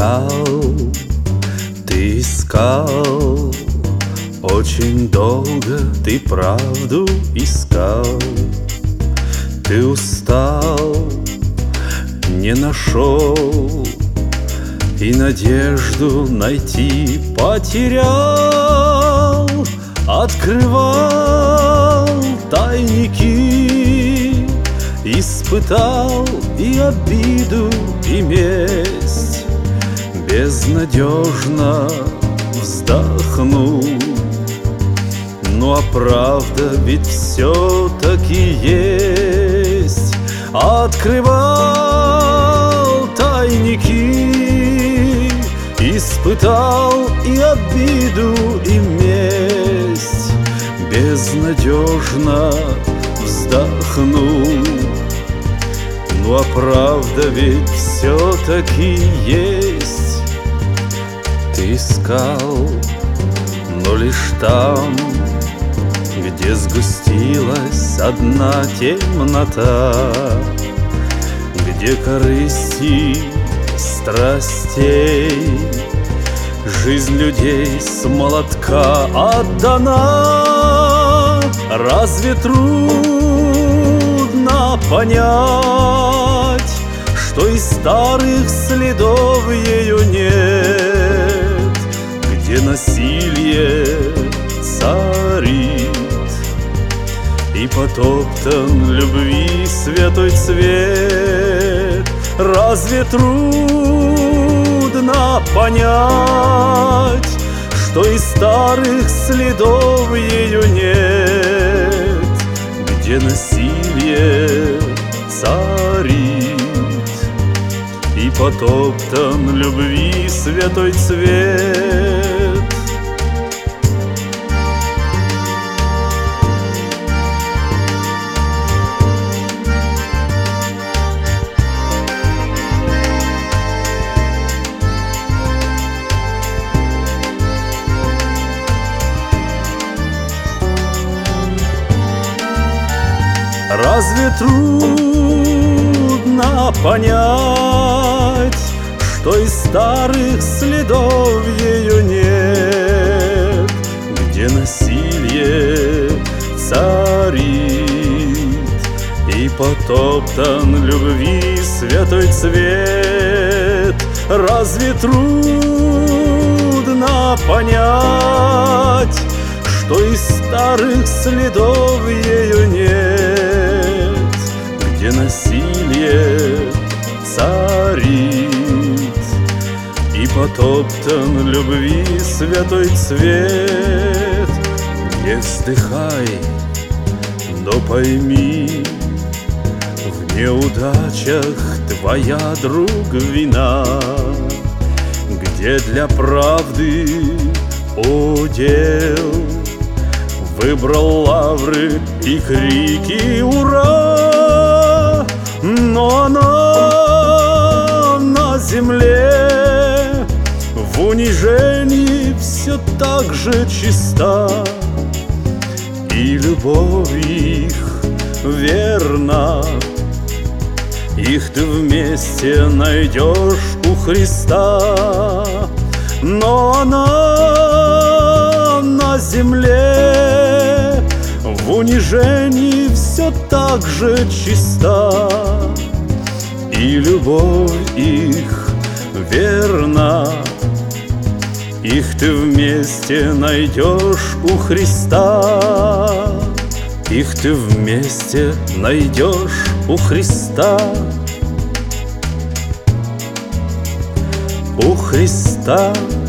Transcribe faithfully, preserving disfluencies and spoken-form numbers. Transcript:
искал, ты искал, очень долго ты правду искал. Ты устал, не нашел, и надежду найти потерял. Открывал тайники, испытал и обиду, и месть. Безнадежно вздохнул. Ну а правда ведь все-таки есть. Открывал тайники, испытал и обиду, и месть. Безнадежно вздохнул. Ну а правда ведь все-таки есть. Ты искал, но лишь там, где сгустилась одна темнота, где корысти страстей жизнь людей с молотка отдана. Разве трудно понять, что из старых следов ее нет, где насилие царит и потоптан любви святой цвет? Разве трудно понять, что из старых следов ее нет, где насилие царит и потоптан любви святой цвет? Разве трудно понять, что из старых следов ее нет, где насилие царит и потоптан любви святой цвет? Разве трудно понять, что из старых следов ее нет, где насилие царит и потоптан любви святой цвет? Не вздыхай, но пойми, в неудачах твоя, друг, вина, где для правды удел выбрал лавры и крики «Ура!», но она на земле в унижении все так же чиста, и любовь их верна. Их ты вместе найдешь у Христа, но она на земле в унижении все так же чиста, и любовь их верна. Их ты вместе найдешь у Христа. Их ты вместе найдешь у Христа. У Христа.